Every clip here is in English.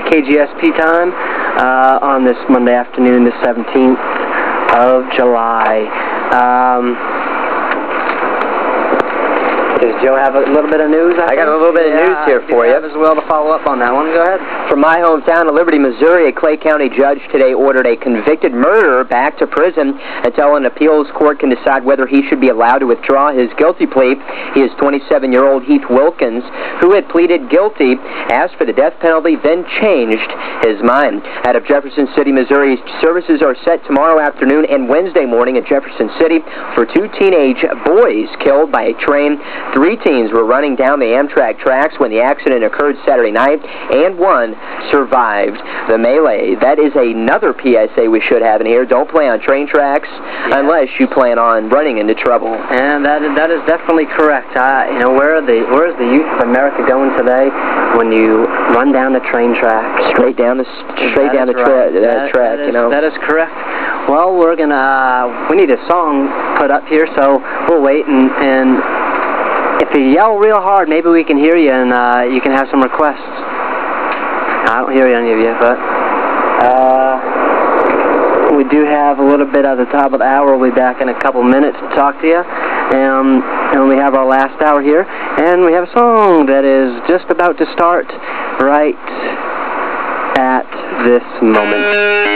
KGSP time on this Monday afternoon, the 17th of July. Does Joe have a little bit of news? I got a little bit of news here for you. As well to follow up on that one. Go ahead. From my hometown of Liberty, Missouri, a Clay County judge today ordered a convicted murderer back to prison until an appeals court can decide whether he should be allowed to withdraw his guilty plea. He is 27-year-old Heath Wilkins, who had pleaded guilty, asked for the death penalty, then changed his mind. Out of Jefferson City, Missouri, services are set tomorrow afternoon and Wednesday morning at Jefferson City for 2 teenage boys killed by a train. 3 teens were running down the Amtrak tracks when the accident occurred Saturday night, and 1 survived the melee. That is another PSA we should have in here. Don't play on train tracks unless you plan on running into trouble. And that is definitely correct. Where's the youth of America going today when you run down the train track? Straight down the track. That is correct. Well, we need a song put up here, so we'll wait and if you yell real hard, maybe we can hear you and you can have some requests. I don't hear any of you, but we do have a little bit at the top of the hour. We'll be back in a couple minutes to talk to you. And we have our last hour here, and we have a song that is just about to start right at this moment.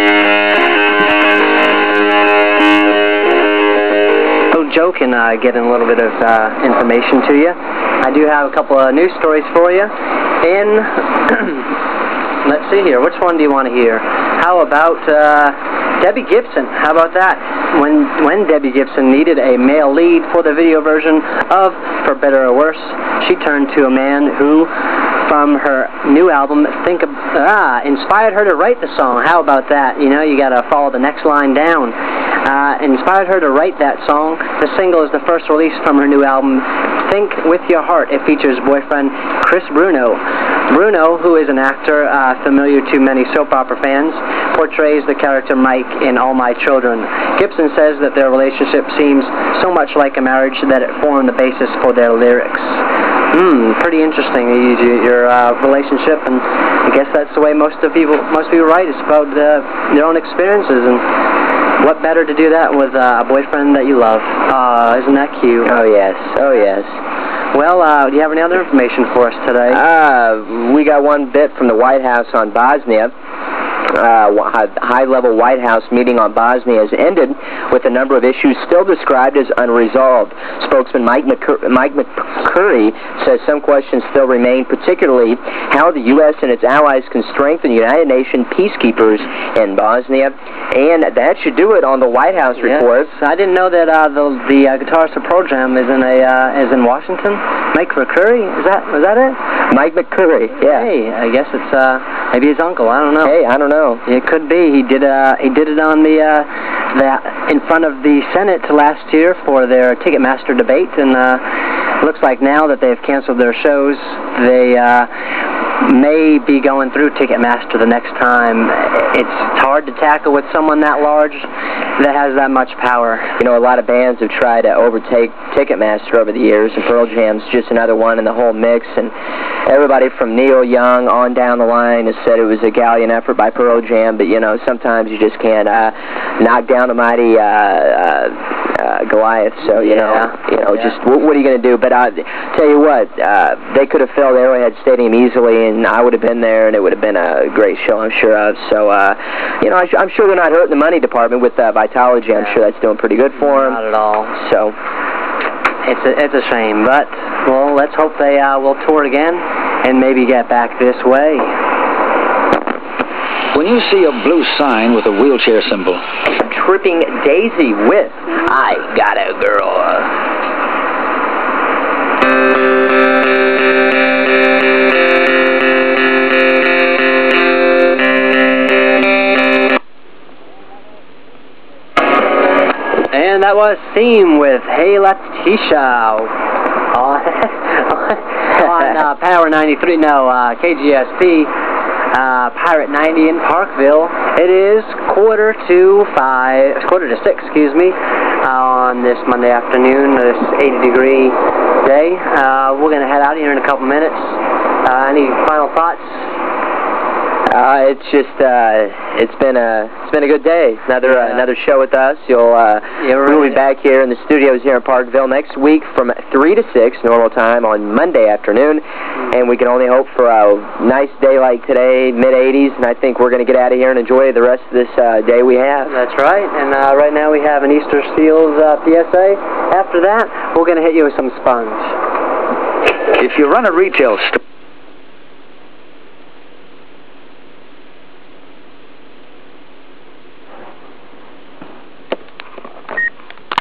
Joe can get in a little bit of information to you. I do have a couple of news stories for you. Let's see here. Which one do you want to hear? How about Debbie Gibson? How about that? When Debbie Gibson needed a male lead for the video version of For Better or Worse, she turned to a man who, from her new album, inspired her to write the song. How about that? You got to follow the next line down. Inspired her to write that song. The single is the first release from her new album, Think With Your Heart. It features boyfriend Chris Bruno. Bruno, who is an actor familiar to many soap opera fans, portrays the character Mike in All My Children. Gibson says that their relationship seems so much like a marriage that it formed the basis for their lyrics. Pretty interesting, your relationship, and I guess that's the way most people write. It's about their own experiences, and what better to do that with a boyfriend that you love? Isn't that cute? Oh, yes. Well, do you have any other information for us today? We got one bit from the White House on Bosnia. High-level White House meeting on Bosnia has ended with a number of issues still described as unresolved. Spokesman Mike McCurry says some questions still remain, particularly how the U.S. and its allies can strengthen United Nations peacekeepers in Bosnia. And that should do it on the White House report. Yes, I didn't know that the guitarist of Pearl Jam is in Washington. Mike McCurry, was that it? Mike McCurry, yeah. Hey, I guess it's maybe his uncle. I don't know. Hey, I don't know. It could be. He did it on the in front of the Senate last year for their Ticketmaster debate, and looks like now that they've canceled their shows, they may be going through Ticketmaster the next time. It's hard to tackle with someone that large that has that much power. A lot of bands have tried to overtake Ticketmaster over the years, and Pearl Jam's just another one in the whole mix, and everybody from Neil Young on down the line has said it was a gallant effort by Pearl Jam, but sometimes you just can't knock down a mighty Goliath, so just what are you going to do? But I'll tell you what, they could have filled Arrowhead Stadium easily, and I would have been there, and it would have been a great show, I'm sure of. So I'm sure they're not hurting the money department with Vitalogy. I'm sure that's doing pretty good for them. Not at all. So it's a shame, but well, let's hope they will tour again and maybe get back this way. When you see a blue sign with a wheelchair symbol, Tripping Daisy with I Got a Girl. And that was Seam with Hey Letitia on Power 93, KGSP, Pirate 90 in Parkville. It is quarter to 6, on this Monday afternoon, this 80-degree day. We're going to head out here in a couple minutes. Any final thoughts? It's just it's been a good day. Another show with us. We'll be back here in the studios here in Parkville next week from 3 to 6 normal time on Monday afternoon, and we can only hope for a nice day like today, mid-80s, and I think we're going to get out of here and enjoy the rest of this day we have. That's right, and right now we have an Easter Seals PSA. After that, we're going to hit you with some sponge. If you run a retail store